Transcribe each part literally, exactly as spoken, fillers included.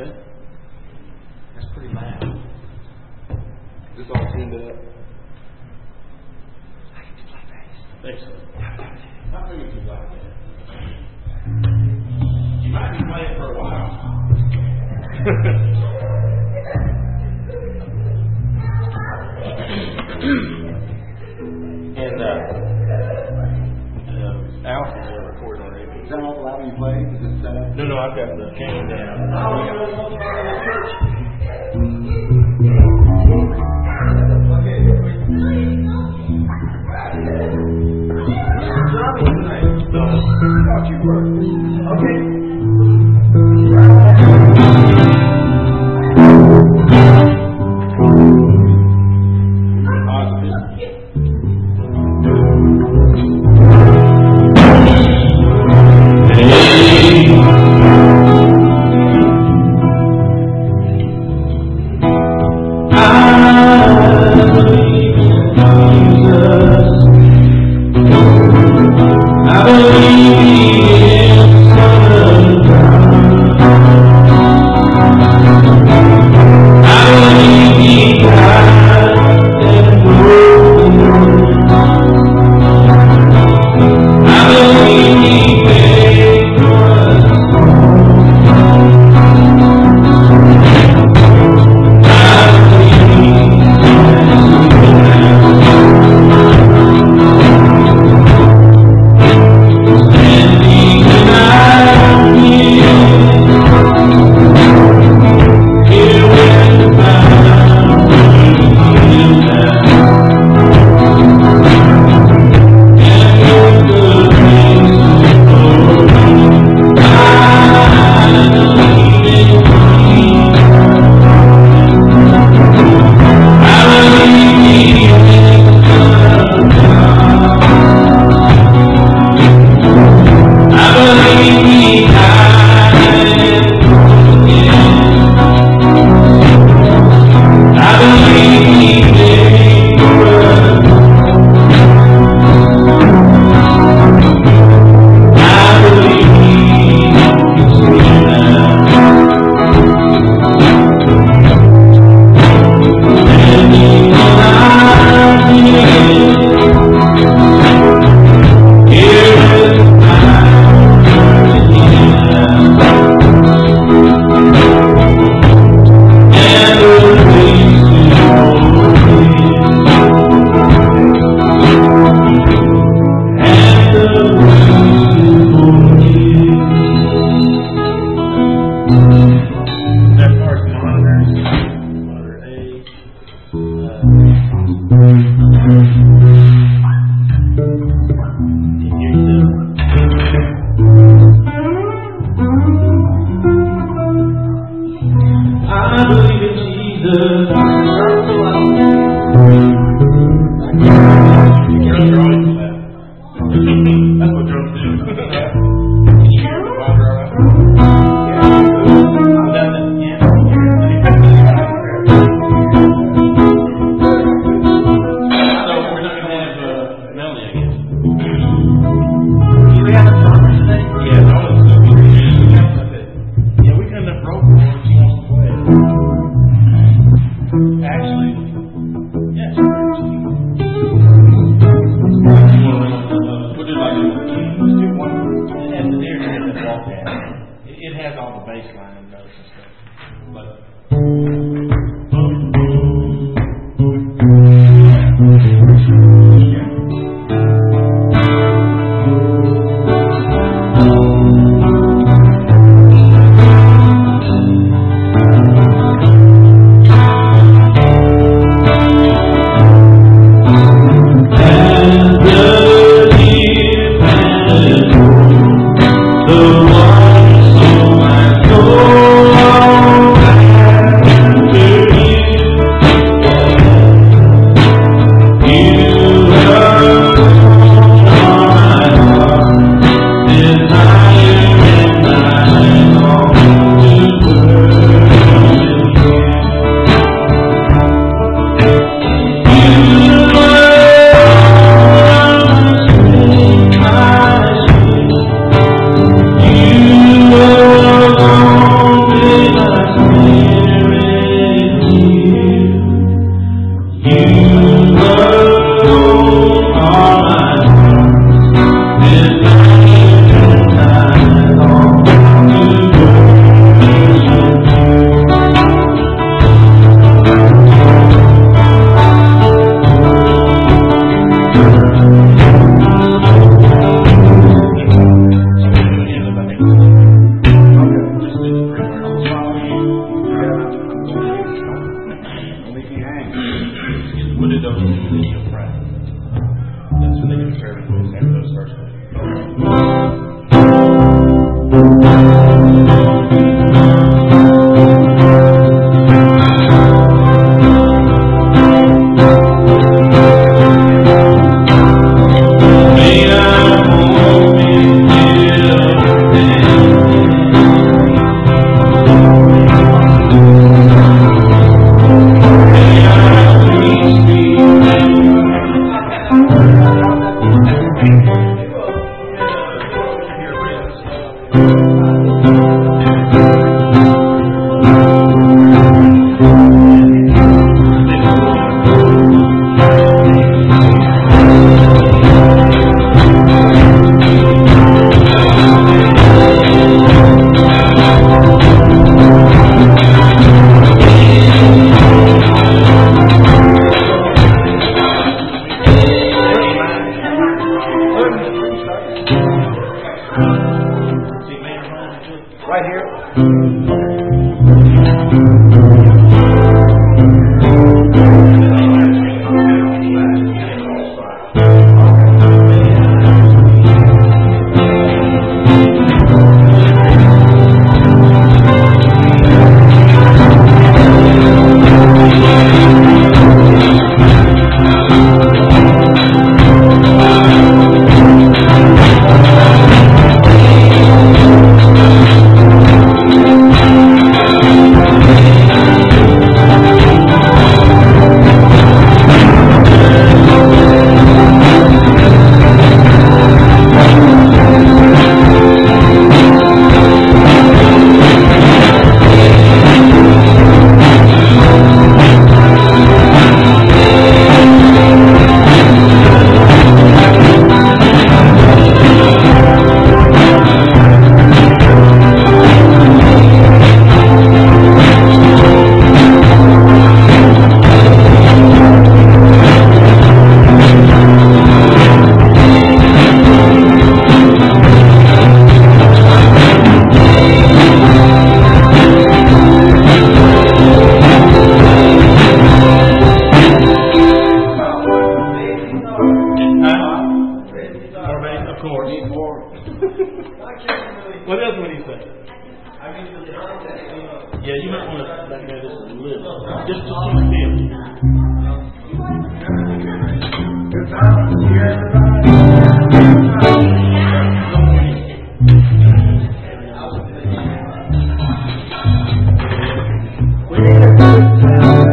Okay. That's pretty loud. Is this all tuned up? I can play bass. Think so. I think you like that. You might be playing for a while. And uh, uh, Alfred's going to record already. Is that all the loud you play? Is this set up? No, no, I've got the cane down. I thought you were. Okay. The one so my soul Yeah, you might want to back there just a little. Just to see the field. Good time. Here, we need a good time.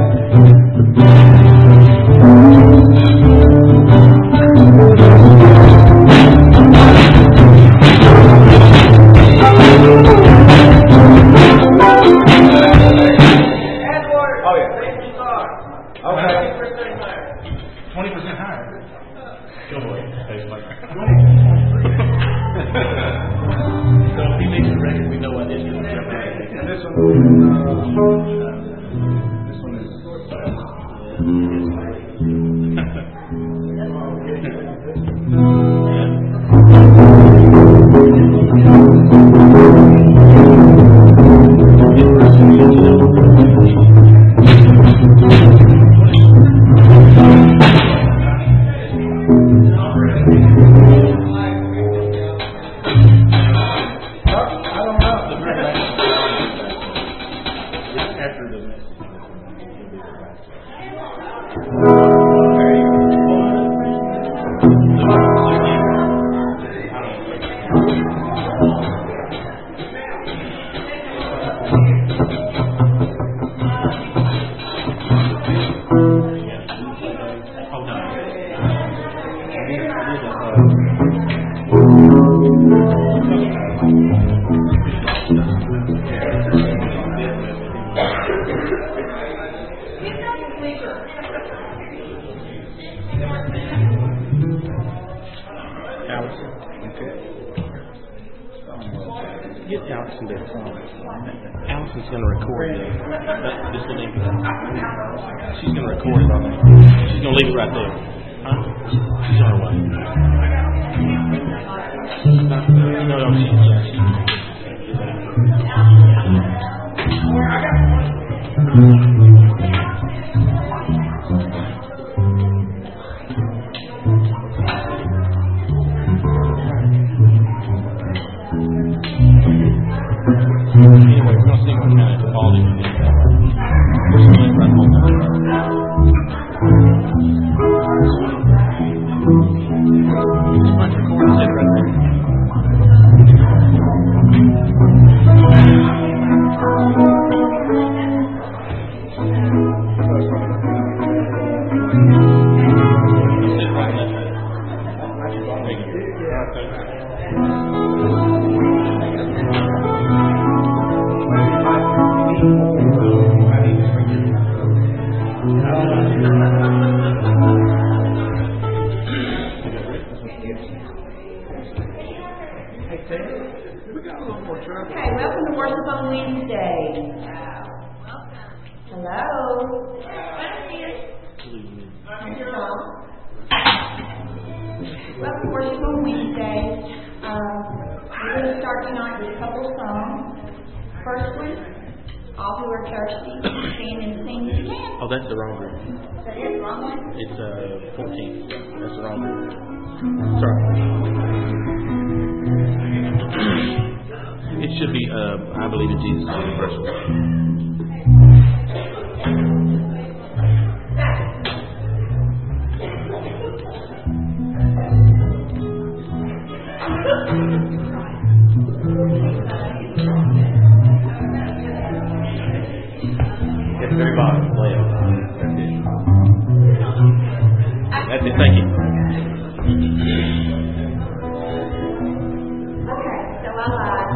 Twenty percent higher. Go for it. So if he makes the record, we know what this is. And this one, uh, this one is. Get Allison that song. Allison's going to record it. That's just leave it. She's going to record it on there. She's going to leave it right there. Huh? She's on her way. No, no, she, yeah, she. Anyway, we're going to sing one minute of all these things. We're going to sing right home. Just punch record and sit right there. Sit right there. Thank you. Okay, welcome to Worship on Wednesday. Hello. Welcome to Worship on Wednesday. Um, we're going to start tonight with a couple of songs. First one, all who are thirsty, stand and sing if you can. Oh, that's the wrong group. That is the wrong one? It's uh fourteen. That's the wrong group. Sorry. It should be, uh, I believe in Jesus, the first one. At the very bottom, play it. That's it. That's it, thank you. Okay, so I lied.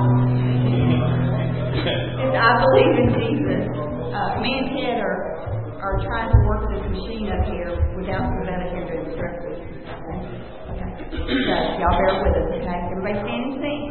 It's I believe in Jesus. Uh, me and Ted are, are trying to work this machine up here without Savannah here to instruct us. Okay. So y'all bear with us, okay? Everybody stand and sing.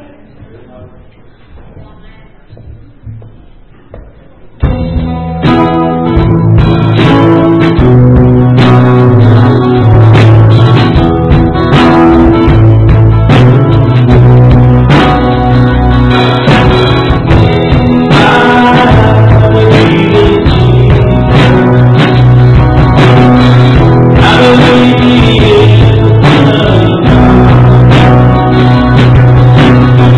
I believe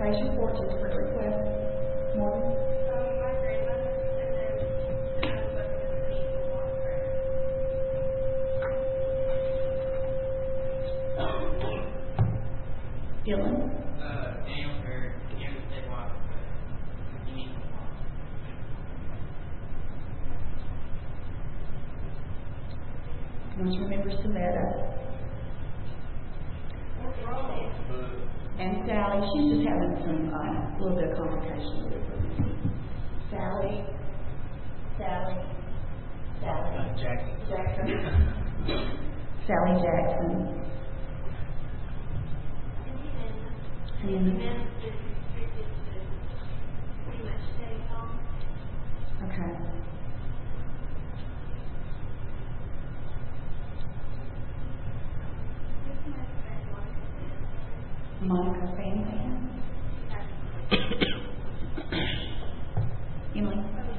Praise report is prayer request. Morgan? My grandmother, and then I was looking at the need for more prayer. Dylan? Uh, Daniel for Kansas State Water. You need some water. Let's remember Savannah. And Sally, she's just having some, uh, a little bit of complication with her. Sally? Sally? Sally? Uh, Jackson. Jackson? Sally Jackson. And And, then is restricted to pretty much stay home. okay. This is my friend, Monica Fan Fan. Emily?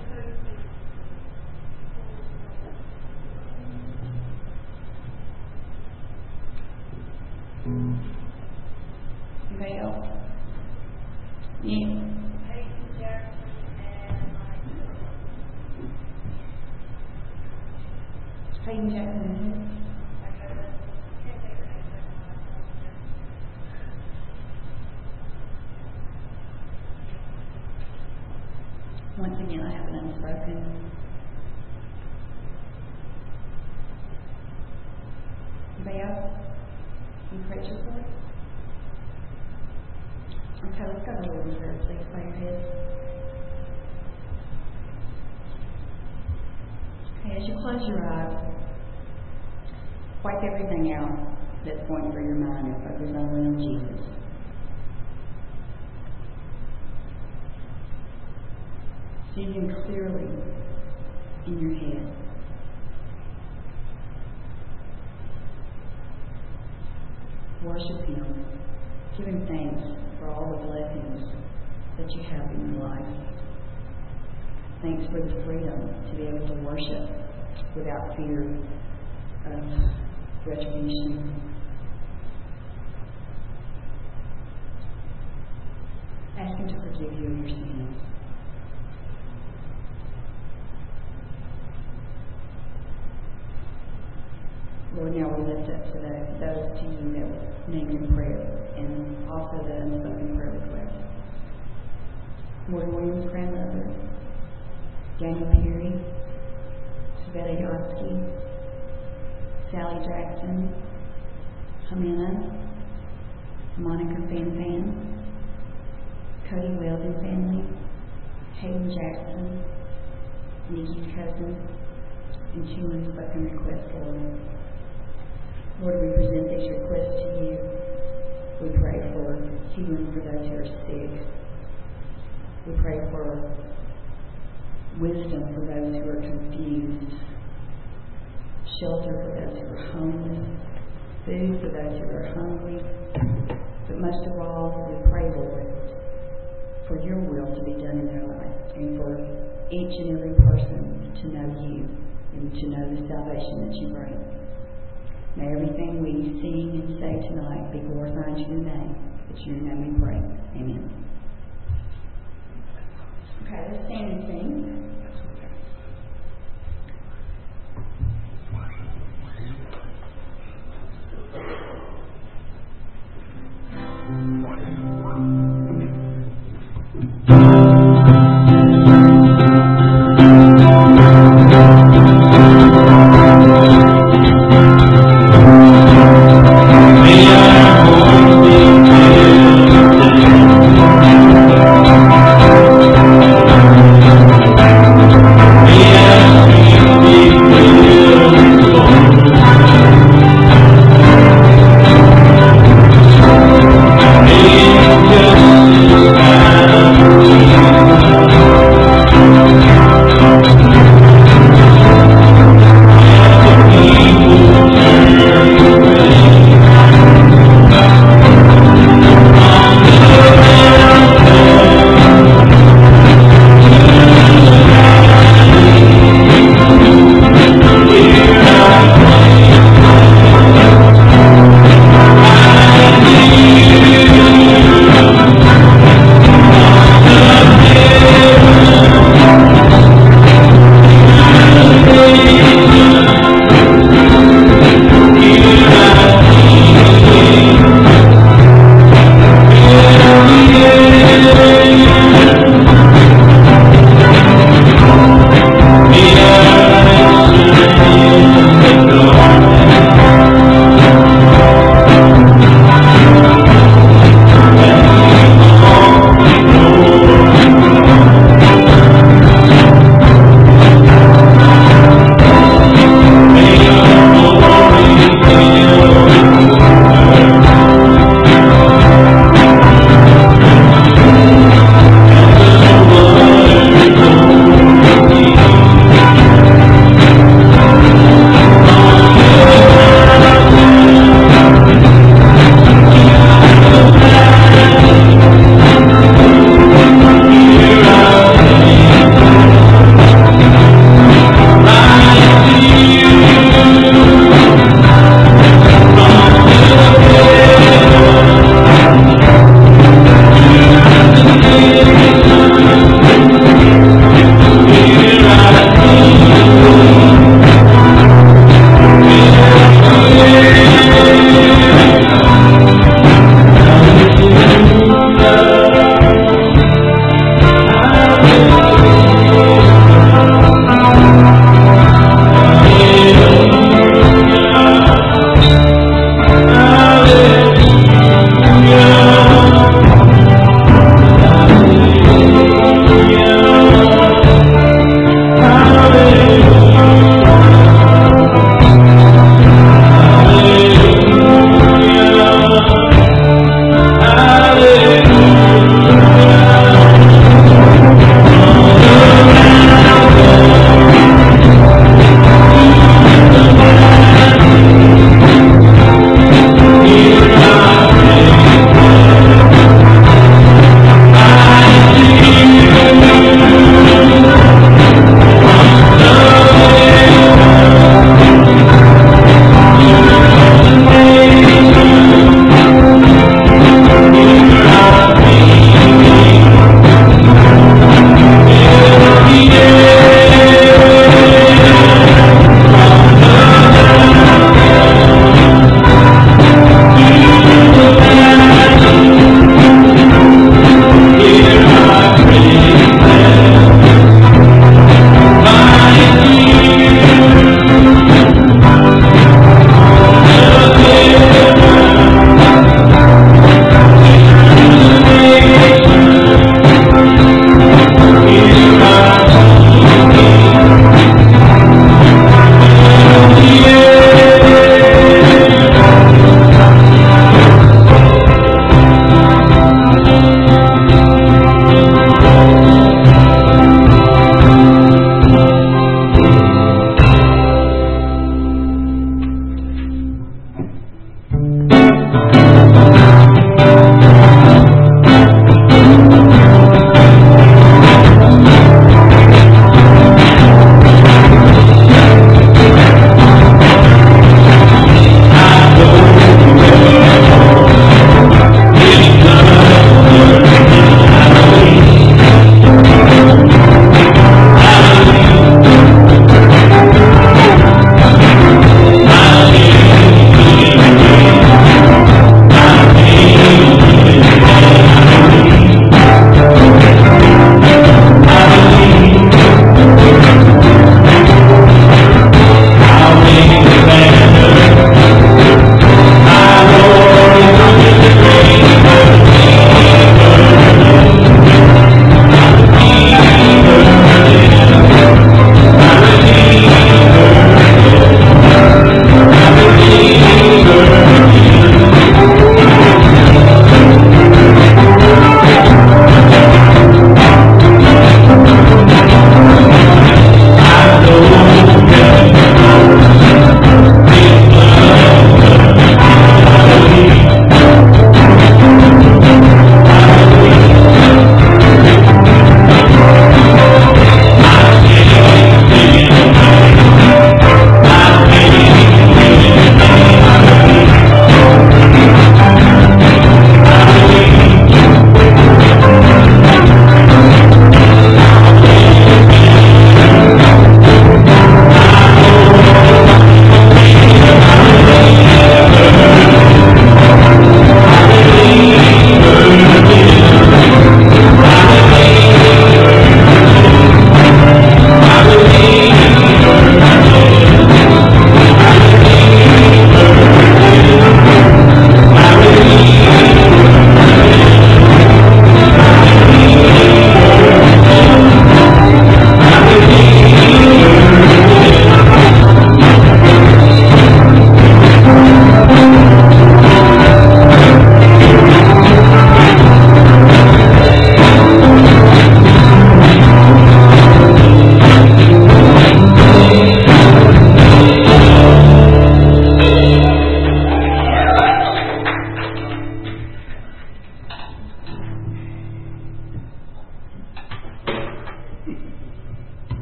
Anybody else? Yeah. Peyton Jackson and my Peyton Jackson. I go to, can't think of her name, Once again, I have an unspoken. Anybody else? Any praise reports? Okay, let's go to the Lord's Prayer. Please bow your heads. Okay, as you close your eyes, wipe everything out that's going through your mind and focus only on Jesus. See Him clearly in your head. Worship Him. Give Him thanks for all the blessings that you have in your life. Thanks for the freedom to be able to worship without fear of retribution. Ask Him to forgive you of your sins. Lord, now we lift up today those to you that were named in prayer and also the unspoken prayer request. Morgan Williams' grandmother, Daniel Perry, Savannah Yarsky, Sally Jackson, Jimena, Monica Fan Fan, Cody Weldon family, Hayden Jackson, Nikki's cousin, and two unspoken requests, Lord. Lord, we present these requests to you. We pray for healing for those who are sick. We pray for wisdom for those who are confused, shelter for those who are homeless, food for those who are hungry. But most of all, we pray, Lord, for your will to be done in their life and for each and every person to know you and to know the salvation that you bring. May everything we sing and say tonight be glorified to your name. It's in your name we pray. Amen. Okay, let's stand and sing. Thank you.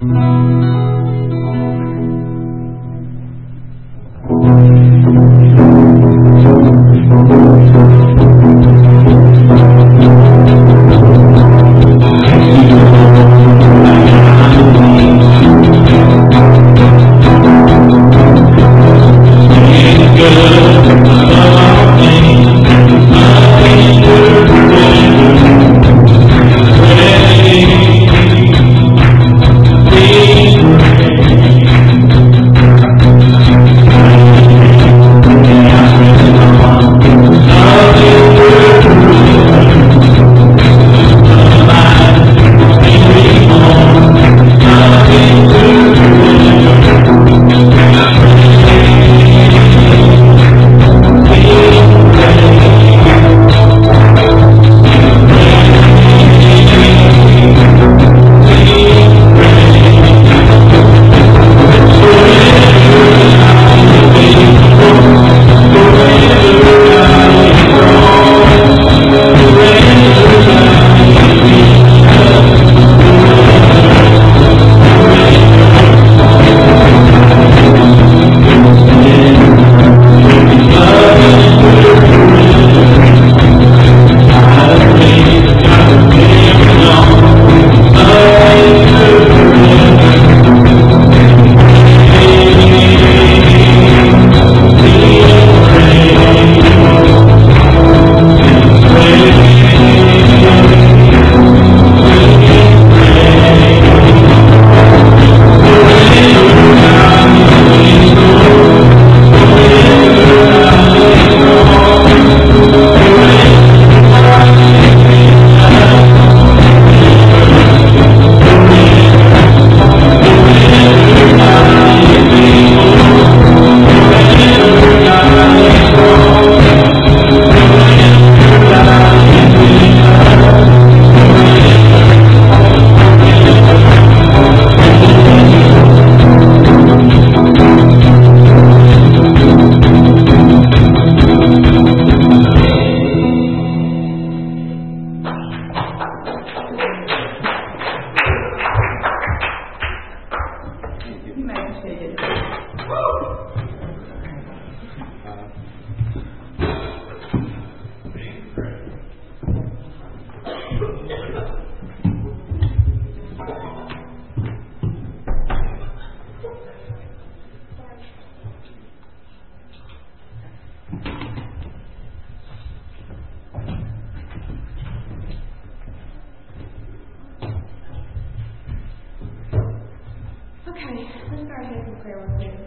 Okay, let's go ahead and pray real quick.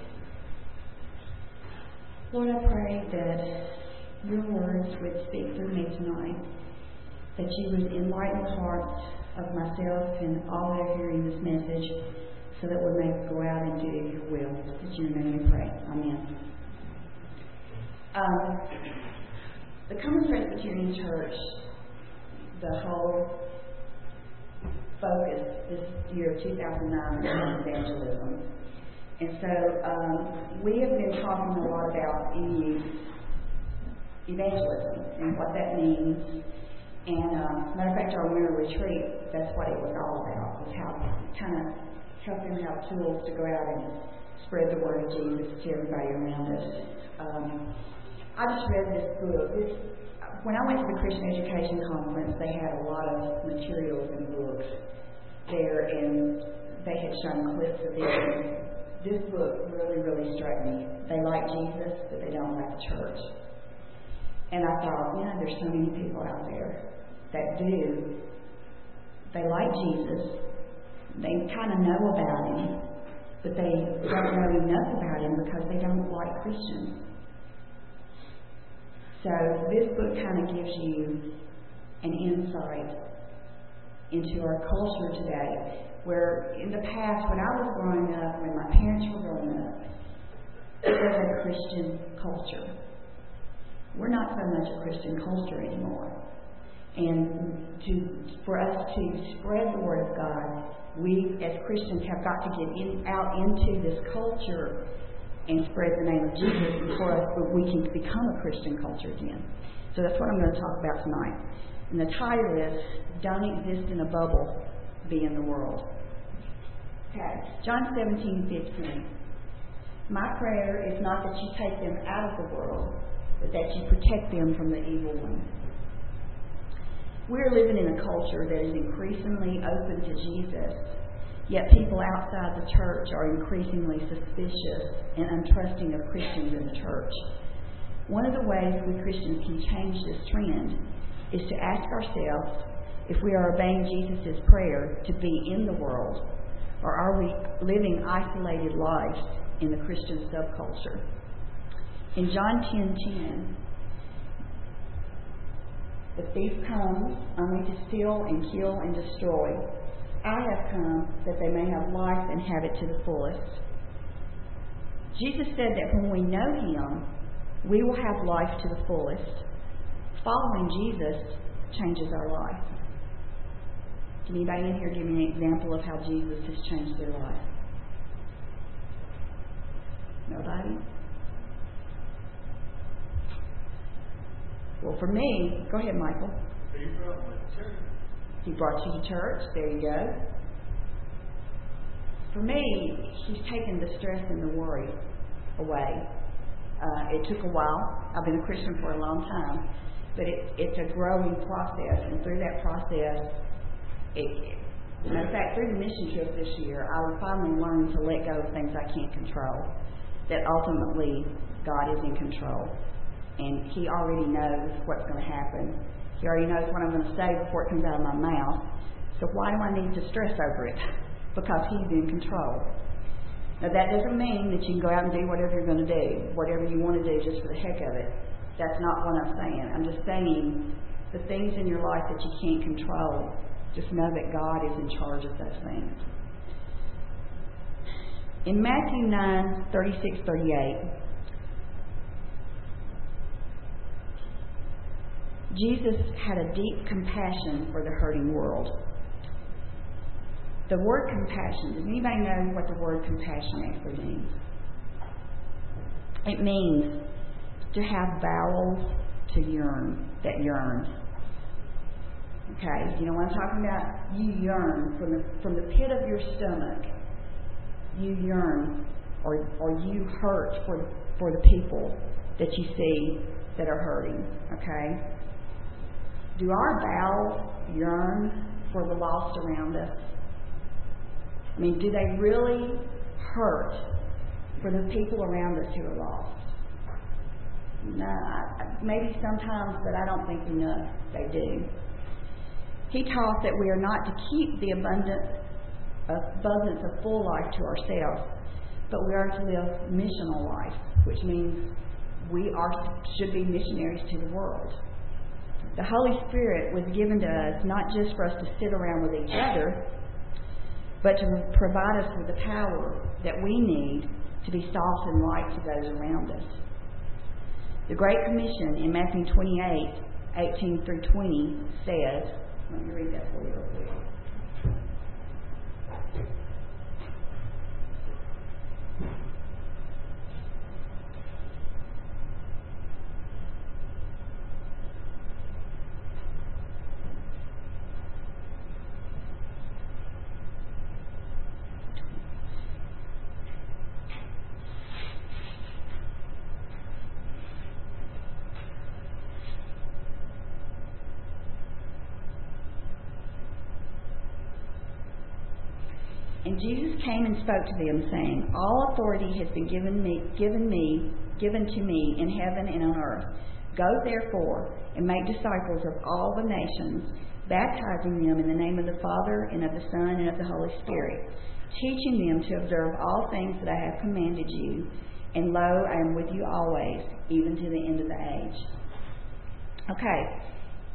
Lord, I pray that your words would speak through me tonight, that you would enlighten the hearts of myself and all that are hearing this message, so that we may go out and do your will. In your name we pray. Amen. Um, the Common Presbyterian Church, the whole focus this year, two thousand nine, is on evangelism. And so um, we have been talking a lot about E U evangelism and what that means. And uh, matter of fact, our winter retreat, that's what it was all about, was how kind of help them have tools to go out and spread the word of Jesus to everybody around us. Um, I just read this book. This, when I went to the Christian Education Conference, they had a lot of materials and books there, and they had shown clips of it. This book really, really struck me. They like Jesus, but they don't like the church. And I thought, you know, there's so many people out there that do. They like Jesus. They kind of know about him, but they don't know enough about him because they don't like Christians. So this book kind of gives you an insight into our culture today, where in the past, when I was growing up, when my parents were growing up, it was a Christian culture. We're not so much a Christian culture anymore. And to for us to spread the Word of God, we as Christians have got to get in, out into this culture and spread the name of Jesus before us, but we can become a Christian culture again. So that's what I'm going to talk about tonight. And the title is, Don't Exist in a Bubble, Be in the World. Okay, John seventeen fifteen. My prayer is not that you take them out of the world, but that you protect them from the evil one. We're living in a culture that is increasingly open to Jesus, yet people outside the church are increasingly suspicious and untrusting of Christians in the church. One of the ways we Christians can change this trend is to ask ourselves if we are obeying Jesus' prayer to be in the world, or are we living isolated lives in the Christian subculture. In John ten ten, the thief comes only to steal and kill and destroy. I have come that they may have life and have it to the fullest. Jesus said that when we know Him, we will have life to the fullest. Following Jesus changes our life. Can anybody in here give me an example of how Jesus has changed their life? Nobody? Well, for me, go ahead, Michael. He brought me to church. He brought you to church. There you go. For me, He's taken the stress and the worry away. Uh, it took a while. I've been a Christian for a long time, but it, it's a growing process, and through that process, it, matter of fact, through the mission trip this year, I finally learned to let go of things I can't control. That ultimately, God is in control. And He already knows what's going to happen. He already knows what I'm going to say before it comes out of my mouth. So why do I need to stress over it? Because He's in control. Now that doesn't mean that you can go out and do whatever you're going to do, whatever you want to do just for the heck of it. That's not what I'm saying. I'm just saying the things in your life that you can't control, just know that God is in charge of those things. In Matthew nine, thirty-six, thirty-eight, Jesus had a deep compassion for the hurting world. The word compassion, does anybody know what the word compassion actually means? It means to have bowels to yearn, that yearn. Okay, you know what I'm talking about? You yearn from the from the pit of your stomach. You yearn, or or you hurt for for the people that you see that are hurting. Okay. Do our bowels yearn for the lost around us? I mean, do they really hurt for the people around us who are lost? No, I, maybe sometimes, but I don't think enough they do. He taught that we are not to keep the abundance abundance of full life to ourselves, but we are to live missional life, which means we are should be missionaries to the world. The Holy Spirit was given to us not just for us to sit around with each other, but to provide us with the power that we need to be salt and light to those around us. The Great Commission in Matthew twenty-eight, eighteen through twenty says, let me read that for you real quick. And Jesus came and spoke to them, saying, all authority has been given me, given me, given to me in heaven and on earth. Go therefore and make disciples of all the nations, baptizing them in the name of the Father and of the Son and of the Holy Spirit, teaching them to observe all things that I have commanded you. And lo, I am with you always, even to the end of the age. Okay.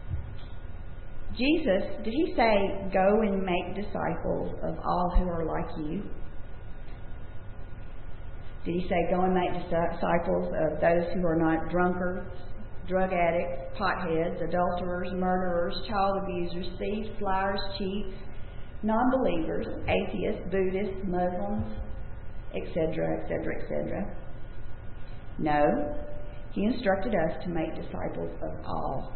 Jesus, did He say, go and make disciples of all who are like you? Did He say, go and make disciples of those who are not drunkards, drug addicts, potheads, adulterers, murderers, child abusers, thieves, liars, cheats, non-believers, atheists, Buddhists, Muslims, et cetera, et cetera, et cetera? No. He instructed us to make disciples of all.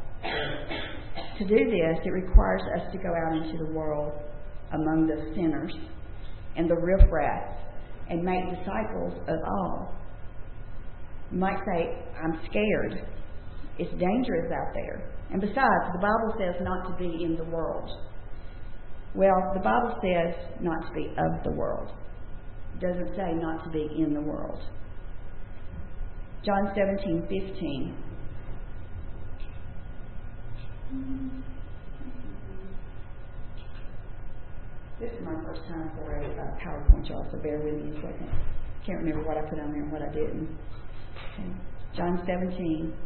To do this, it requires us to go out into the world among the sinners and the riffraff, and make disciples of all. You might say, I'm scared. It's dangerous out there. And besides, the Bible says not to be in the world. Well, the Bible says not to be of the world. It doesn't say not to be in the world. John seventeen fifteen. This is my first time for a uh, PowerPoint, y'all, so bear with me a second. Can't remember what I put on there and what I didn't. Okay. John seventeen.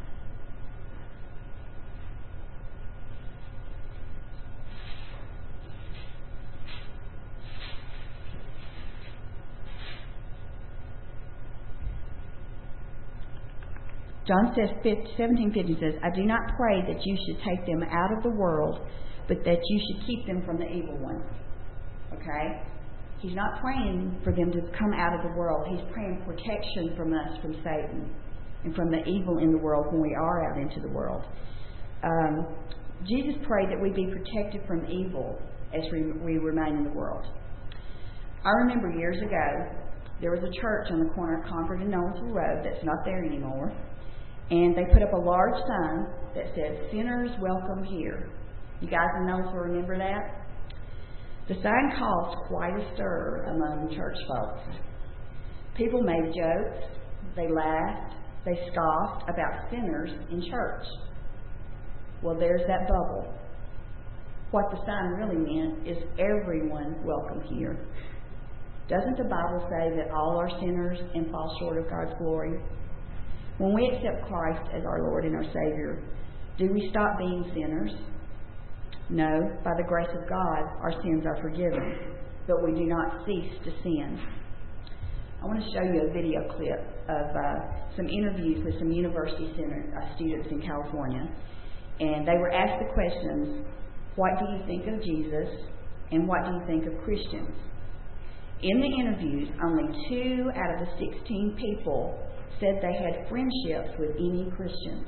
John says, seventeen fifty says, I do not pray that you should take them out of the world, but that you should keep them from the evil one. Okay? He's not praying for them to come out of the world. He's praying protection from us, from Satan, and from the evil in the world when we are out into the world. Um, Jesus prayed that we be protected from evil as we, we remain in the world. I remember years ago, there was a church on the corner of Concord and Knowlesville Road that's not there anymore. And they put up a large sign that says, Sinners Welcome Here. You guys in Knowlesville remember that? The sign caused quite a stir among church folks. People made jokes, they laughed, they scoffed about sinners in church. Well, there's that bubble. What the sign really meant is everyone welcome here. Doesn't the Bible say that all are sinners and fall short of God's glory? When we accept Christ as our Lord and our Savior, do we stop being sinners? No, by the grace of God, our sins are forgiven, but we do not cease to sin. I want to show you a video clip of uh, some interviews with some university center, uh, students in California, and they were asked the questions, what do you think of Jesus, and what do you think of Christians? In the interviews, only two out of the sixteen people said they had friendships with any Christians.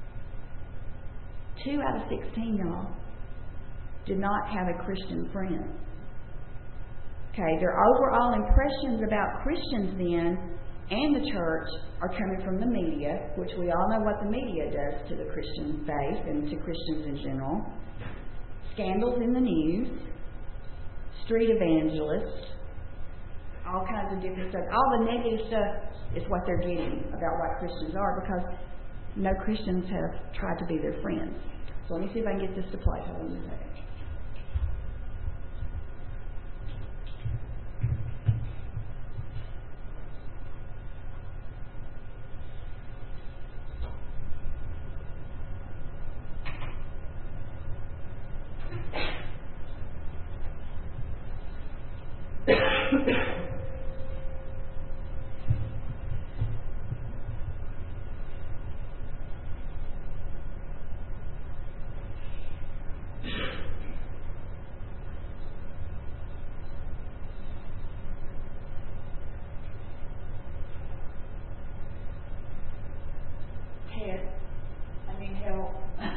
Two out of sixteen, y'all, did not have a Christian friend. Okay, their overall impressions about Christians then and the church are coming from the media, which we all know what the media does to the Christian faith and to Christians in general. Scandals in the news, street evangelists, all kinds of different stuff. All the negative stuff is what they're getting about what Christians are, because no Christians have tried to be their friends. So let me see if I can get this to play. Hold on a second. Ted, I need help.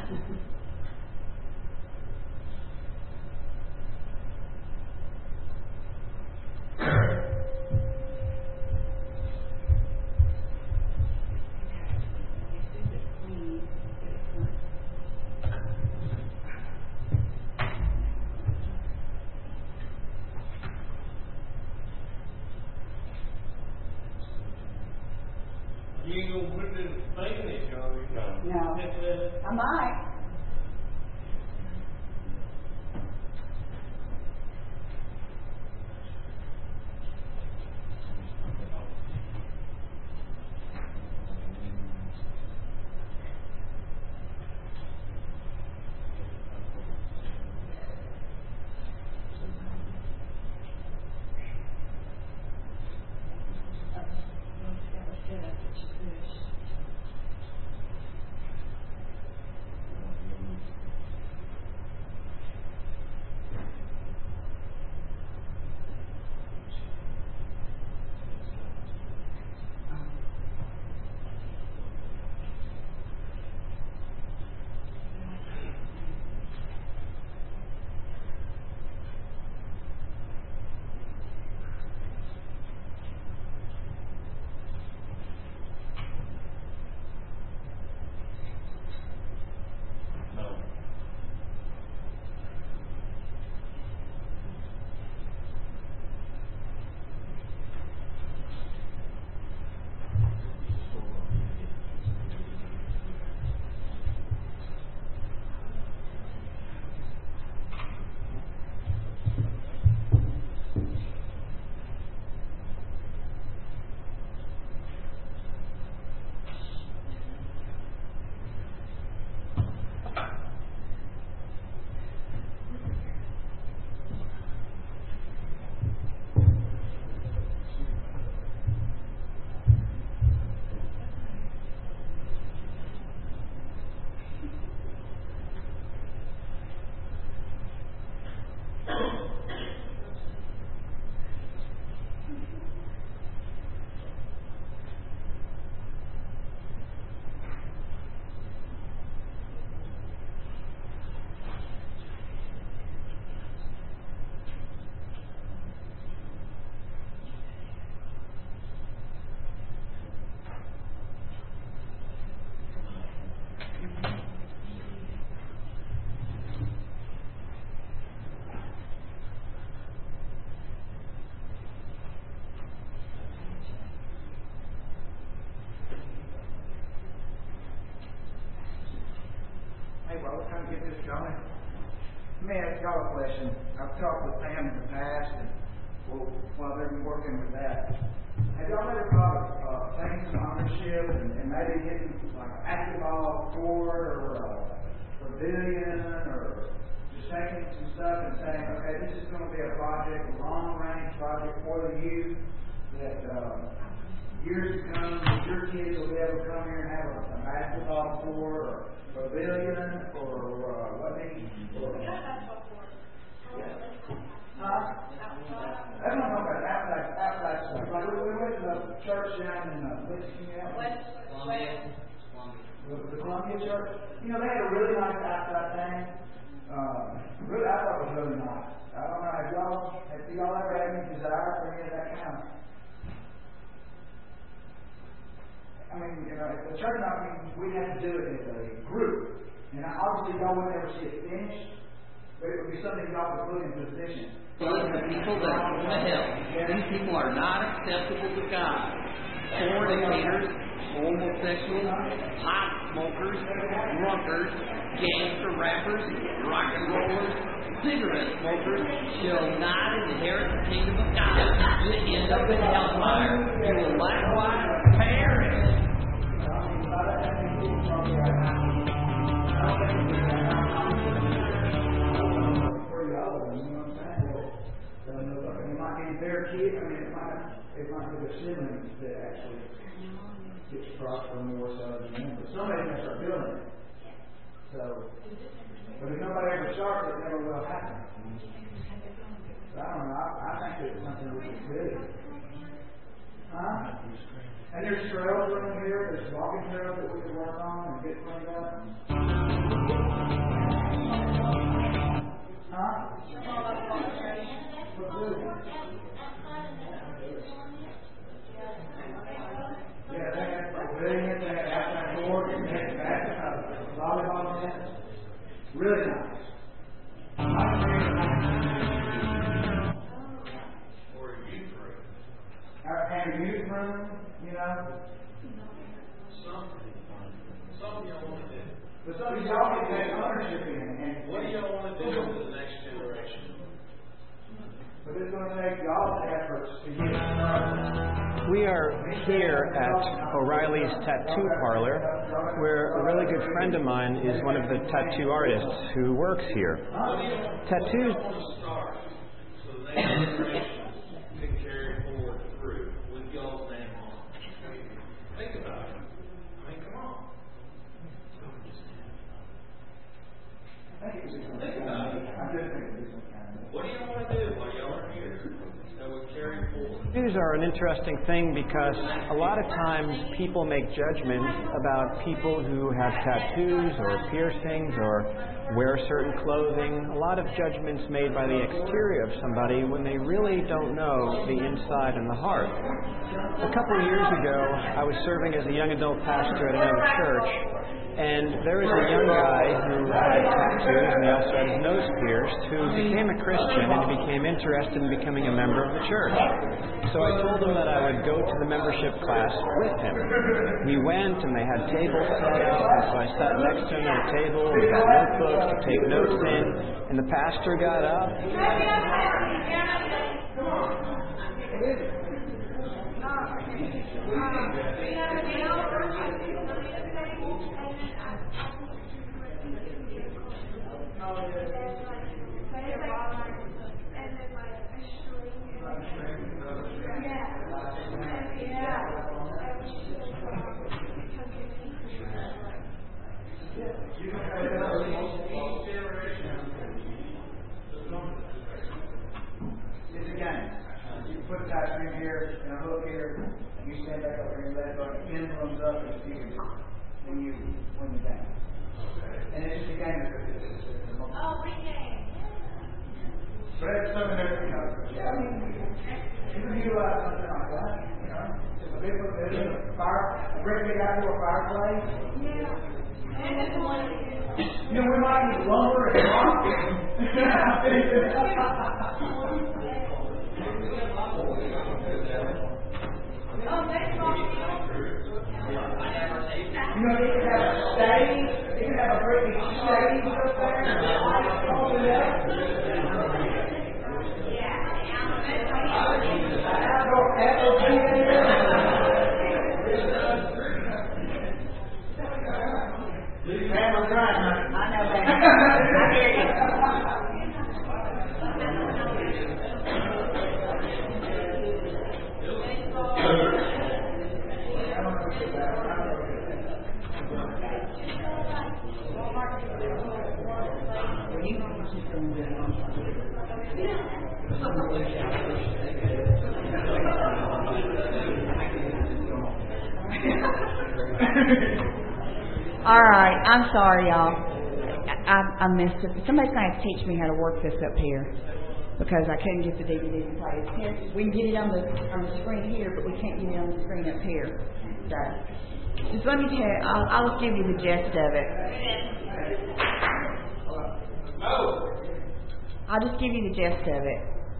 You ain't gonna put it in Spanish, are you? No. I might. Johnny, let me ask y'all a question. I've talked with Pam in the past, and well, while they've been working with that, have y'all ever thought of uh, taking some ownership and, and maybe getting like an active-ball court or a pavilion, or just taking some stuff and saying, okay, this is going to be a project, a long-range project for the youth that uh, years to come, your kids will be able to come here and have a, a basketball court or a pavilion or uh, what they or, uh, yeah. Huh? That's not about outside, outside stuff. Like we, we went to the church down in uh, Louisiana. The, the Columbia Church. You know, they had a really nice outside thing. Uh, really, I thought it was really nice. I don't know, have y'all, have y'all ever had any desire for any of that kind of? I mean, you know, the church, I mean, we had to do it as a group. And obviously, y'all would never see it finished, but it would be something y'all could put in position. Those are people that want to help. These people are not acceptable to God. Fornicators, homosexuals, pot smokers, drunkards, gangster rappers, rock and rollers, cigarette smokers shall not inherit the kingdom of God. You end up in hellfire. You will likewise perish. It might be their kid, I mean, it might, it might be their siblings that actually gets prosper more so than them. But somebody's going to start doing it. So, but if nobody ever starts, it never will happen. So I don't know, I, I think it's something we should do. Huh? And there's trails around here, there's walking trails that we can work on and get cleaned up. Huh? Yeah, they had pavilions, they had outside court, they had basketball, volleyball nets. Really nice. Or a youth room. And a youth room, you know. Something. Something y'all want to do. But some of y'all can take ownership in. And What do y'all want to do for the next generation? But it's going to take y'all's efforts to get it started. We are here at O'Reilly's Tattoo Parlor, where a really good friend of mine is one of the tattoo artists who works here. Tattoos. Start so the next generation can carry forward through with y'all's name on it. Think about it. I mean, come on. Think about it. What do y'all want to do while y'all are here that would carry forward? Tattoos are an interesting thing because a lot of times people make judgments about people who have tattoos or piercings or wear certain clothing. A lot of judgments made by the exterior of somebody when they really don't know the inside and the heart. A couple of years ago, I was serving as a young adult pastor at another church, and there was a young guy who had tattoos and he also had his nose pierced, who became a Christian and became interested in becoming a member of the church. So I told him that I would go to the membership class with him. We went and they had table settings, and so I sat next to him at a table. We had notebooks to take notes in, and the pastor got up. It's a game. You put a tattoo here and a hook here, and you stand back over here and let it go. The pendulum's up and you can when you win the game. And it's just a game. Oh, big game. But it's something that, you know, yeah, I mean, you can utilize something like that, you know. A big a fire, a great big outdoor fireplace. Yeah. And it's one. You know, we might need lumber and rock. Oh, that's awesome. You know, you can have a stage, you can have a great big stage up there. All right, I'm sorry, y'all. I, I messed up. Somebody's going to have to teach me how to work this up here because I couldn't get the D V D to play. We can get it on the on the screen here, but we can't get it on the screen up here. So, just let me tell you, I'll, I'll just give you the gist of it. I'll just give you the gist of it.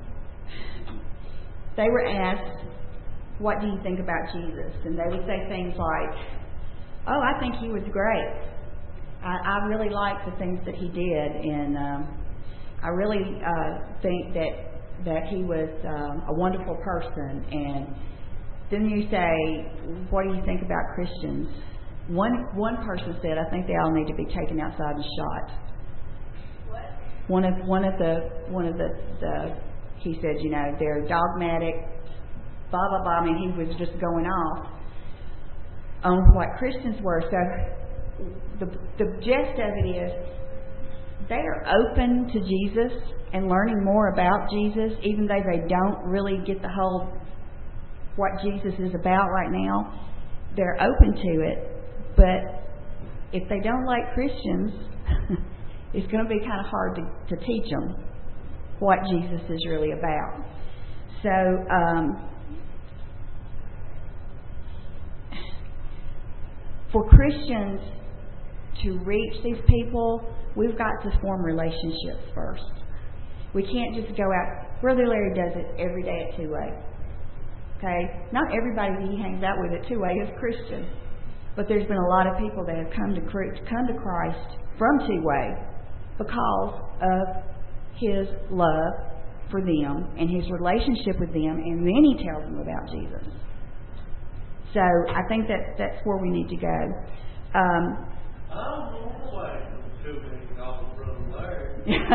They were asked, what do you think about Jesus? And they would say things like, oh, I think he was great. I, I really liked the things that he did, and um, I really uh, think that that he was um, a wonderful person. And then you say, what do you think about Christians? One one person said, I think they all need to be taken outside and shot. What? One of one of the one of the, the he said, you know, they're dogmatic, blah blah blah. I mean, he was just going off on what Christians were. So the the gist of it is they are open to Jesus and learning more about Jesus, even though they don't really get the whole what Jesus is about right now. They're open to it, but if they don't like Christians, it's going to be kind of hard to, to teach them what Jesus is really about. So um, for Christians to reach these people, we've got to form relationships first. We can't just go out. Brother Larry does it every day at two-way. Okay? Not everybody that he hangs out with at two-way is Christian. But there's been a lot of people that have come to come to Christ from two-way because of his love for them and his relationship with them, and then he tells them about Jesus. So I think that that's where we need to go. Um, I'm on the way to being called Brother Larry.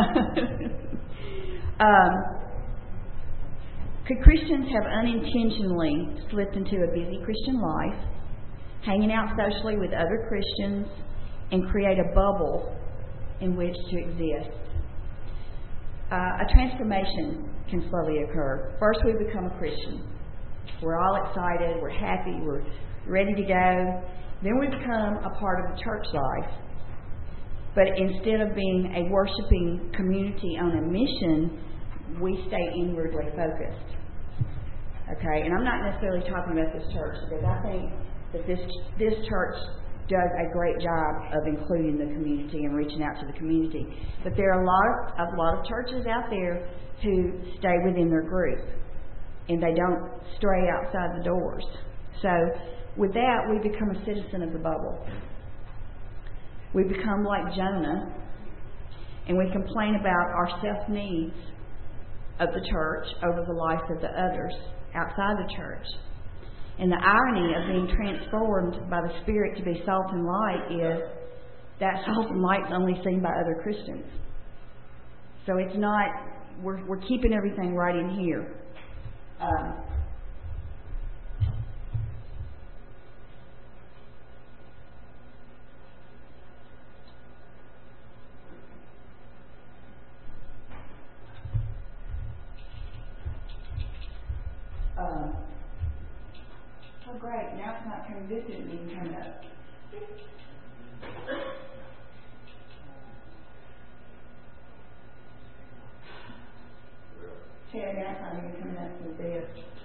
um, could Christians have unintentionally slipped into a busy Christian life, hanging out socially with other Christians, and create a bubble in which to exist? Uh, a transformation can slowly occur. First, we become a Christian. We're all excited, we're happy, we're ready to go. Then we become a part of the church life. But instead of being a worshiping community on a mission, we stay inwardly focused. Okay? And I'm not necessarily talking about this church, because I think that this this church does a great job of including the community and reaching out to the community. But there are a lot of, a lot of churches out there who stay within their group, and they don't stray outside the doors. So with that, we become a citizen of the bubble. We become like Jonah, and we complain about our self-needs of the church over the life of the others outside the church. And the irony of being transformed by the Spirit to be salt and light is that salt and light is only seen by other Christians. So it's not, we're, we're keeping everything right in here. Um, um, oh, great. Now it's not coming visiting me coming up. Ted, now it's not even coming up with this.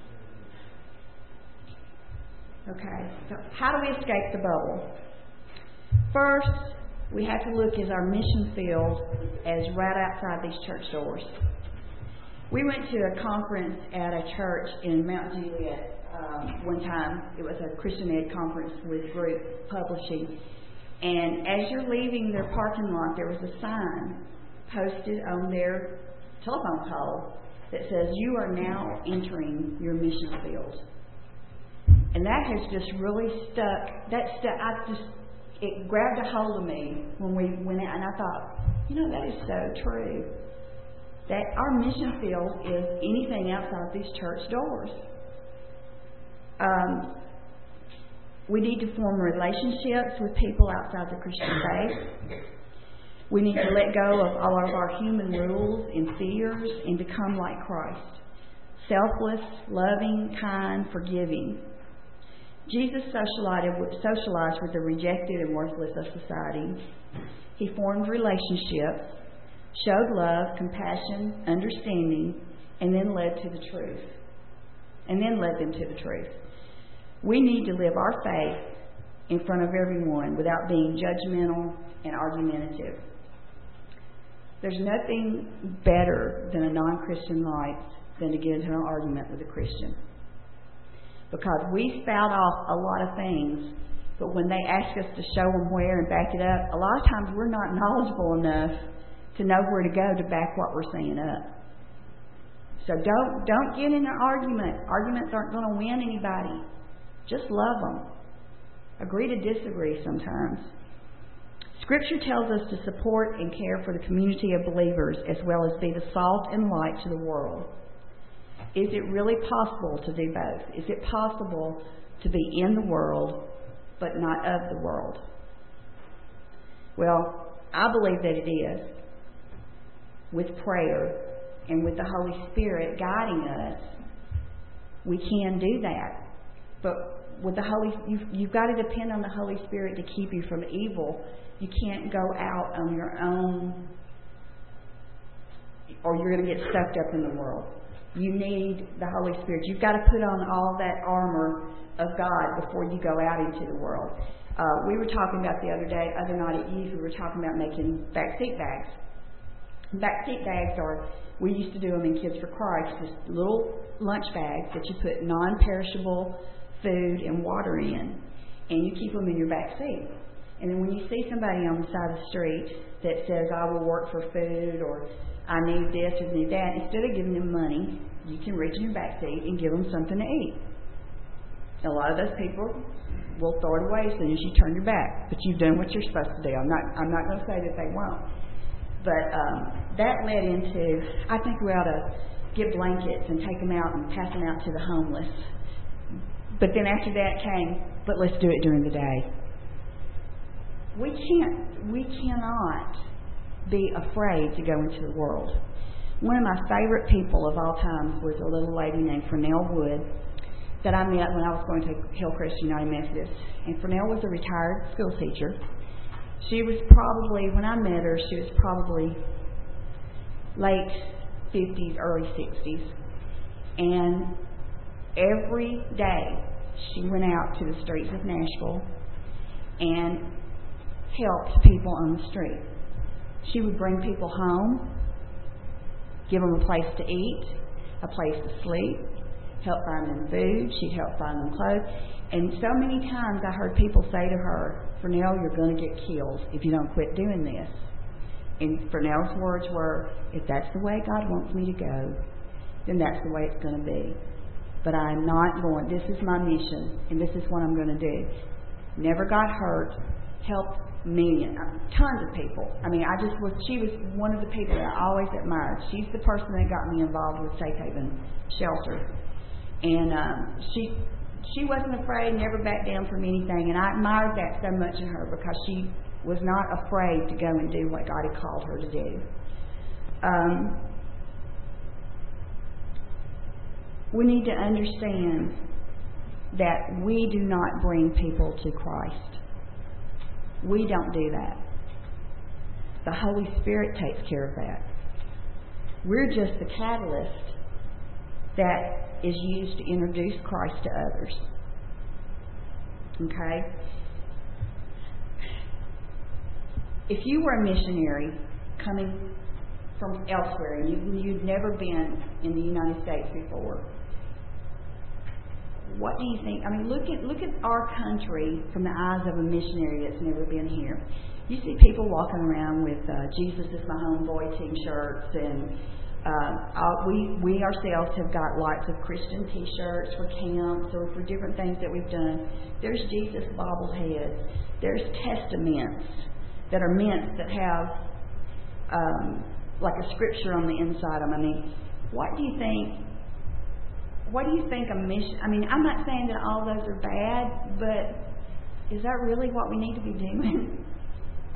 Okay, so how do we escape the bubble? First, we have to look at our mission field as right outside these church doors. We went to a conference at a church in Mount Juliet um, one time. It was a Christian Ed conference with Group Publishing. And as you're leaving their parking lot, there was a sign posted on their telephone pole that says, "You are now entering your mission field." And that has just really stuck. That stuck. I just it grabbed a hold of me when we went out, and I thought, you know, that is so true. That our mission field is anything outside these church doors. Um, we need to form relationships with people outside the Christian faith. We need to let go of all of our human rules and fears and become like Christ. Selfless, loving, kind, forgiving. Jesus socialized, socialized with the rejected and worthless of society. He formed relationships, showed love, compassion, understanding, and then led to the truth. And then led them to the truth. We need to live our faith in front of everyone without being judgmental and argumentative. There's nothing better than a non-Christian life than to get into an argument with a Christian. Because we spout off a lot of things, but when they ask us to show them where and back it up, a lot of times we're not knowledgeable enough to know where to go to back what we're saying up. So don't don't get in an argument. Arguments aren't going to win anybody. Just love them. Agree to disagree sometimes. Scripture tells us to support and care for the community of believers as well as be the salt and light to the world. Is it really possible to do both? Is it possible to be in the world but not of the world? Well, I believe that it is. With prayer and with the Holy Spirit guiding us, we can do that. But with the Holy, you've, you've got to depend on the Holy Spirit to keep you from evil. You can't go out on your own, or you're going to get sucked up in the world. You need the Holy Spirit. You've got to put on all that armor of God before you go out into the world. Uh, we were talking about the other day, other night at youth, we were talking about making backseat bags. Backseat bags are, we used to do them in Kids for Christ, just little lunch bags that you put non-perishable food and water in, and you keep them in your back seat. And then when you see somebody on the side of the street that says, I will work for food, or I need this or need that, instead of giving them money, you can reach in your back seat and give them something to eat. A lot of those people will throw it away as soon as you turn your back, but you've done what you're supposed to do. I'm not I'm not going to say that they won't. But um, that led into, I think we ought to get blankets and take them out and pass them out to the homeless. But then after that came, but let's do it during the day. We can't, we cannot be afraid to go into the world. One of my favorite people of all times was a little lady named Fernell Wood that I met when I was going to Hillcrest United Methodist. And Fernell was a retired school teacher. She was probably, when I met her, she was probably late fifties, early sixties. And every day she went out to the streets of Nashville and helped people on the street. She would bring people home, give them a place to eat, a place to sleep, help find them food. She'd help find them clothes. And so many times I heard people say to her, Fernell, you're going to get killed if you don't quit doing this. And Fernell's words were, if that's the way God wants me to go, then that's the way it's going to be. But I'm not going. This is my mission, and this is what I'm going to do. Never got hurt. Helped millions, tons of people. I mean, I just was, she was one of the people that I always admired. She's the person that got me involved with Safe Haven Shelter. And um, she she wasn't afraid, never backed down from anything. And I admired that so much in her because she was not afraid to go and do what God had called her to do. Um, we need to understand that we do not bring people to Christ. We don't do that. The Holy Spirit takes care of that. We're just the catalyst that is used to introduce Christ to others. Okay? If you were a missionary coming from elsewhere and you, you'd never been in the United States before, what do you think? I mean, look at look at our country from the eyes of a missionary that's never been here. You see people walking around with uh, Jesus is my homeboy T-shirts, and uh, all, we we ourselves have got lots of Christian T-shirts for camps or for different things that we've done. There's Jesus bobbleheads. There's testaments that are mints that have um, like a scripture on the inside of them. I mean, what do you think? What do you think a mission? I mean, I'm not saying that all those are bad, but is that really what we need to be doing?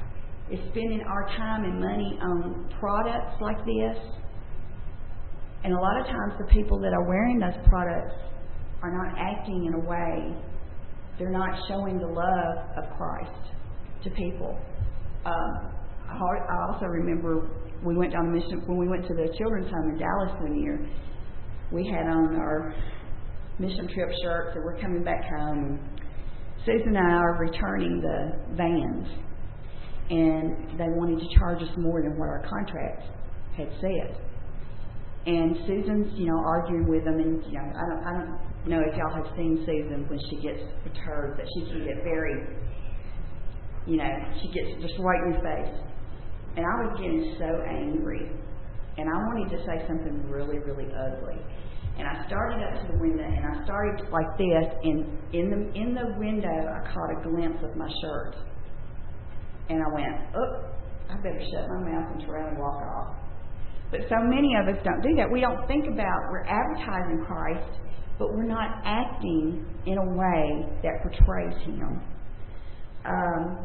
is spending our time and money on products like this. And a lot of times the people that are wearing those products are not acting in a way, they're not showing the love of Christ to people. Um, I also remember we went on a mission, when we went to the children's home in Dallas one year, we had on our mission trip shirts and we're coming back home. Susan and I are returning the vans, and they wanted to charge us more than what our contract had said. And Susan's, you know, arguing with them, and you know, I don't, I don't know if y'all have seen Susan when she gets perturbed, but she can get very, you know, she gets just right in the face. And I was getting so angry, and I wanted to say something really, really ugly. And I started up to the window, and I started like this, and in the in the window, I caught a glimpse of my shirt. And I went, oh, I better shut my mouth and turn around and walk off. But so many of us don't do that. We don't think about, we're advertising Christ, but we're not acting in a way that portrays Him. Um,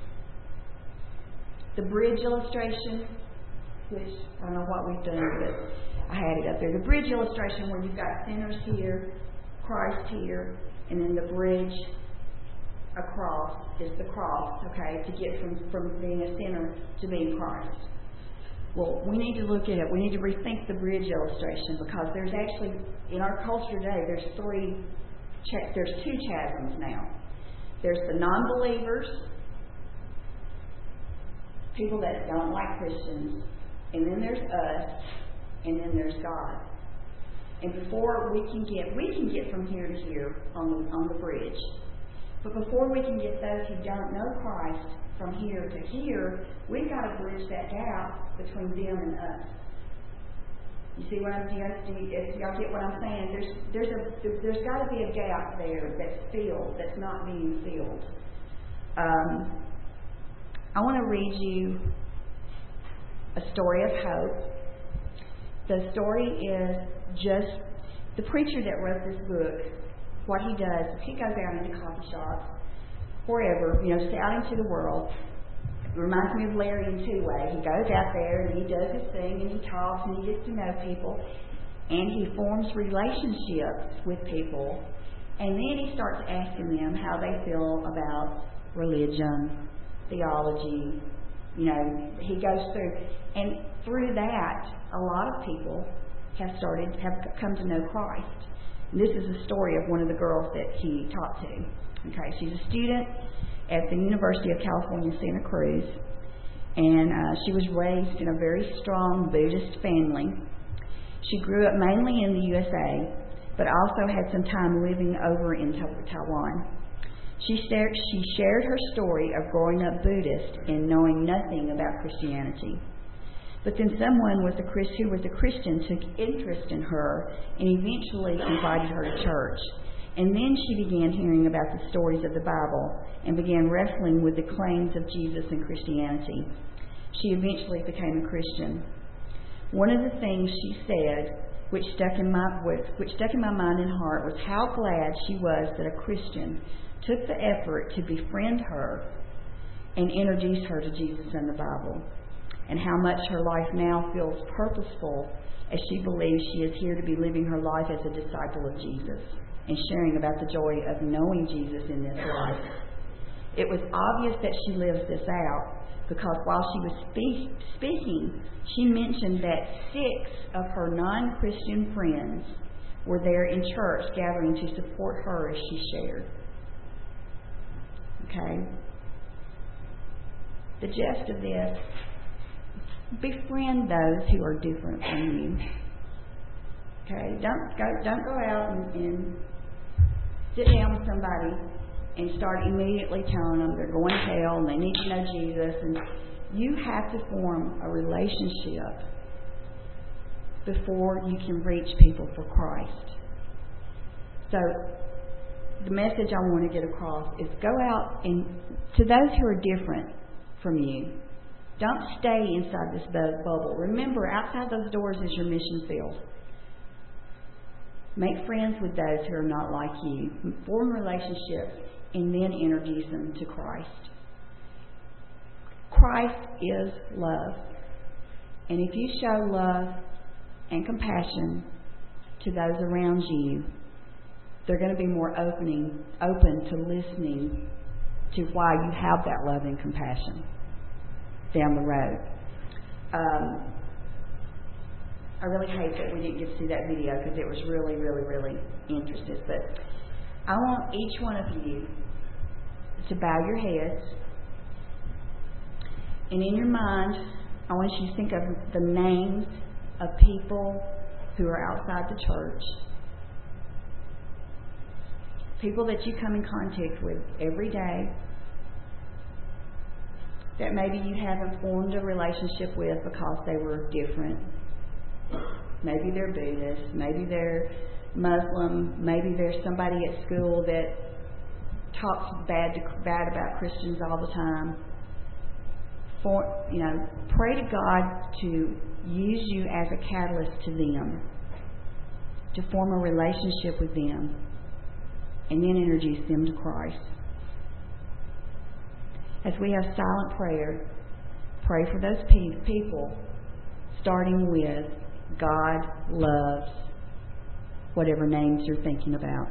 the bridge illustration, which I don't know what we've done, but I had it up there. The bridge illustration where you've got sinners here, Christ here, and then the bridge across is the cross, okay, to get from, from being a sinner to being Christ. Well, we need to look at it. We need to rethink the bridge illustration, because there's actually, in our culture today, there's three, there's two chasms now. There's the non-believers, people that don't like Christians, and then there's us, and then there's God. And before we can get, we can get from here to here on the, on the bridge. But before we can get those who don't know Christ from here to here, we've got to bridge that gap between them and us. You see what I'm doing? Do y'all get what I'm saying? There's there's a there's got to be a gap there that's filled, that's not being filled. Um, I want to read you a story of hope. The story is just the preacher that wrote this book. What he does is he goes out into coffee shops, wherever, you know, just out into the world. It reminds me of Larry in two ways. He goes out there and he does his thing and he talks and he gets to know people and he forms relationships with people, and then he starts asking them how they feel about religion, theology. You know, he goes through, and through that, a lot of people have started, have come to know Christ. And this is a story of one of the girls that he taught to. Okay, she's a student at the University of California, Santa Cruz, and uh, she was raised in a very strong Buddhist family. She grew up mainly in the U S A, but also had some time living over in Taiwan. She shared, she shared her story of growing up Buddhist and knowing nothing about Christianity. But then someone was a Christ, who was a Christian took interest in her and eventually invited her to church. And then she began hearing about the stories of the Bible and began wrestling with the claims of Jesus and Christianity. She eventually became a Christian. One of the things she said, which stuck in my which stuck in my mind and heart, was how glad she was that a Christian took the effort to befriend her and introduce her to Jesus and the Bible, and how much her life now feels purposeful as she believes she is here to be living her life as a disciple of Jesus and sharing about the joy of knowing Jesus in this life. It was obvious that she lives this out, because while she was speak, speaking, she mentioned that six of her non-Christian friends were there in church gathering to support her as she shared. Okay? The gist of this: befriend those who are different from you. Okay? Don't go, don't go out and, and sit down with somebody and start immediately telling them they're going to hell and they need to know Jesus. And you have to form a relationship before you can reach people for Christ. So the message I want to get across is go out and to those who are different from you. Don't stay inside this bubble. Remember, outside those doors is your mission field. Make friends with those who are not like you. Form relationships and then introduce them to Christ. Christ is love. And if you show love and compassion to those around you, they're going to be more opening, open to listening to why you have that love and compassion down the road. Um, I really hate that we didn't get to see that video because it was really, really, really interesting. But I want each one of you to bow your heads. And in your mind, I want you to think of the names of people who are outside the church. People that you come in contact with every day that maybe you haven't formed a relationship with because they were different. Maybe they're Buddhist, maybe they're Muslim, maybe there's somebody at school that talks bad to, bad about Christians all the time. For, you know, pray to God to use you as a catalyst to them, to form a relationship with them, and then introduce them to Christ. As we have silent prayer, pray for those pe- people, starting with God loves whatever names you're thinking about.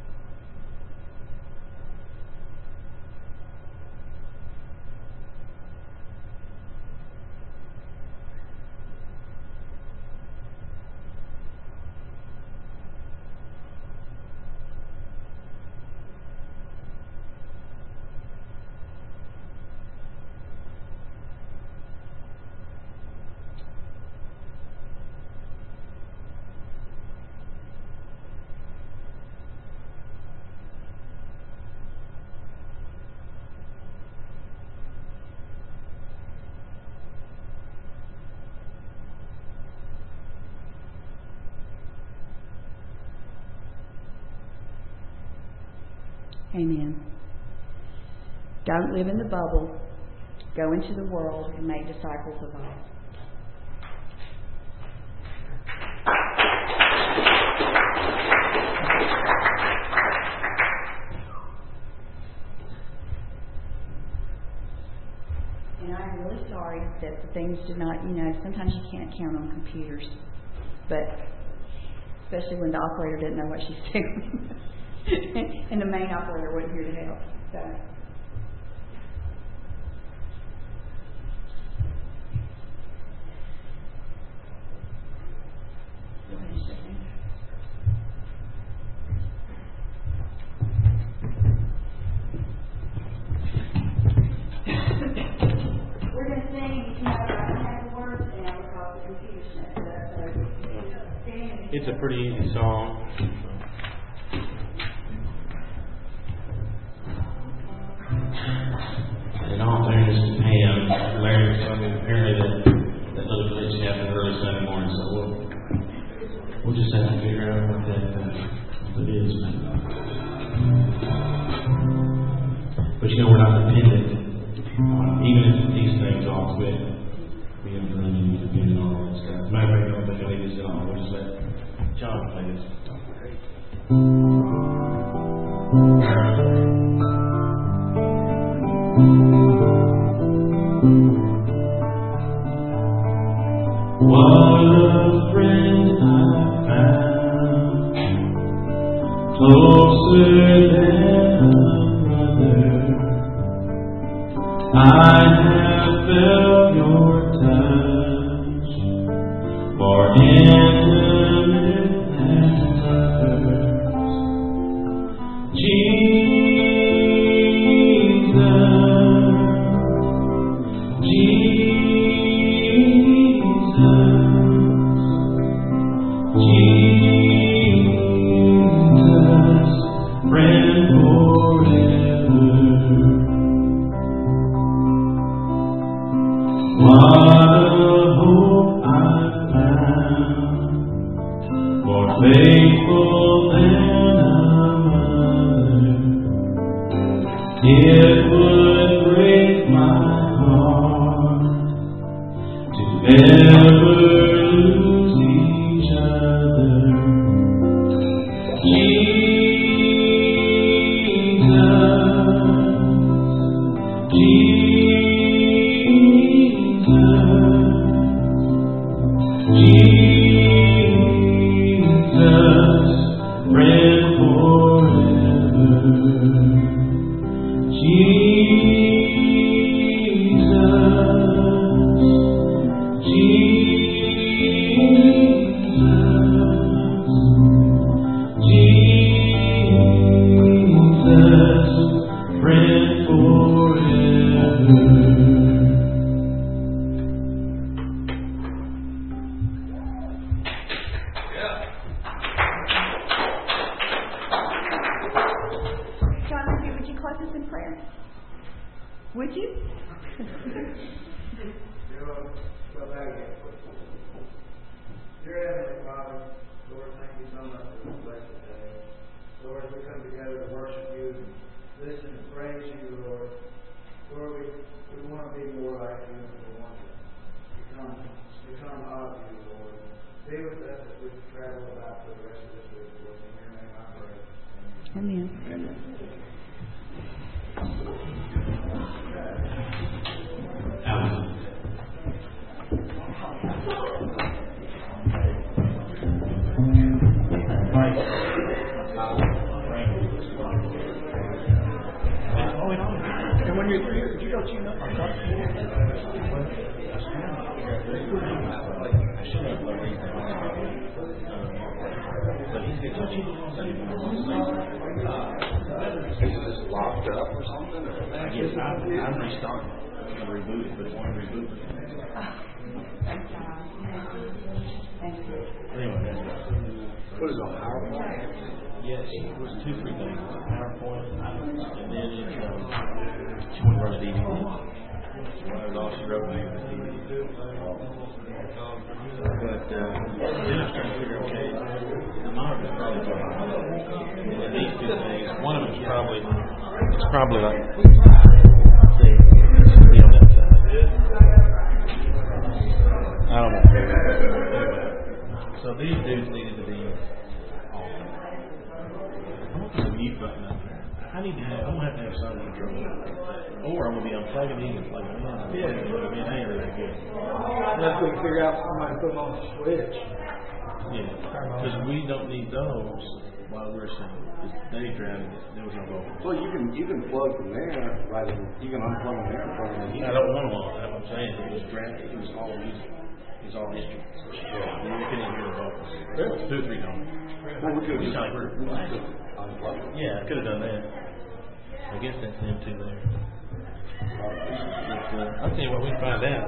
Amen. Don't live in the bubble. Go into the world and make disciples of all. And I'm really sorry that the things did not, you know, sometimes you can't count on computers, but especially when the operator didn't know what she's doing. And the main operator wasn't here to help. So. We're going to sing, you know, I don't have the words now because the computer's messed up. So it's a pretty easy song. In all fairness to Pam, Larry was telling me apparently that, that little glitch happened early Sunday morning, so we'll, we'll just have to figure out what that uh, what it is. But you know, we're not dependent on, even if these things all quit, we don't really need to depend on all that stuff. As a matter of fact, I don't think I need this at all. We'll just let John play this. What a friend I found, closer than a brother. I have felt your touch, more intimate than others. Jesus, Jesus, Would you? Dear Heavenly Father, Lord, thank you so much for this blessed day. Lord, we come together to worship you and listen and praise you, Lord. Lord, we, we want to be more like you and we want to become, become of you, Lord. Be with us as we travel about for the rest of this week, Lord. In your name I pray. Amen. Amen. And when you're here, could you go tune up our car? Is this locked up or something? Or? Yes, I'm, I'm restarting. I'm going to reboot it, but it won't reboot it. Anyway, that's right. What is it, on PowerPoint? Yes, it was two, three things. PowerPoint, and then it, um, she wanted to run a D V D. That was all she wrote me was D V D. But, uh, then I started to figure, okay, the monitor's probably fine. And these two things, one of them's probably, it's probably like, see, it should be on that side. I don't know. So these dudes needed to be off. I'm going to put a mute button up there. I need to have, I'm going to have to have something to control. Or I'm going to be unplugging in and plugging in. Yeah. I mean, I ain't really good. Unless we can figure out somebody to put them on the switch. Yeah. Because we don't need those while we're singing. Because they drowned it. There was no vocals. Well, you can you can plug from there, right? In, you can unplug from there and plug in here. I don't want them all. That's what I'm saying. It was drowned. It was all music. It was all instruments. Yeah. You couldn't hear the vocals. There was two or three notes. Well, we could have We sound like we're blasting. unplug it. Yeah, I could have done that. I guess that's them two there. But, uh, I'll tell you what, we can find out.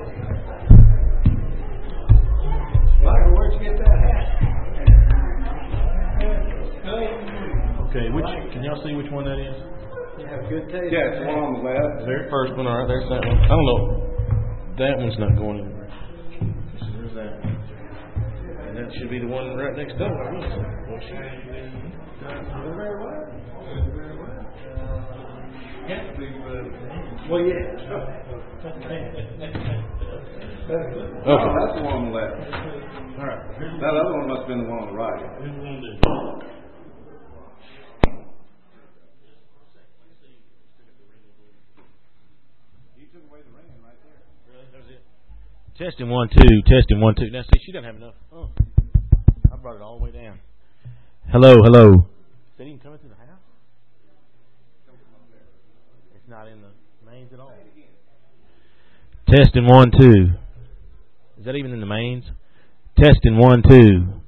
Michael, where'd you get that hat? Okay, which can y'all see which one that is? You have good taste. Yeah, it's the one on the left. The very first one, all right, there's that one. I don't know. That one's not going anywhere. So there's that one. And that should be the one right next to it. Well, she Very well. Very well. can't be, Well, yeah. Okay. Oh, that's the one on the left. All right. Here's That other one must have been the one on the right. Here's what we'll do. You took away the ringing right there. Really? That was it. Testing one, two. Testing one, two. Now, see, she doesn't have enough. Oh. I brought it all the way down. Hello, hello. Is that even coming through the house? It's not in the mains at all. Testing one, two. Is that even in the mains? Testing one, two.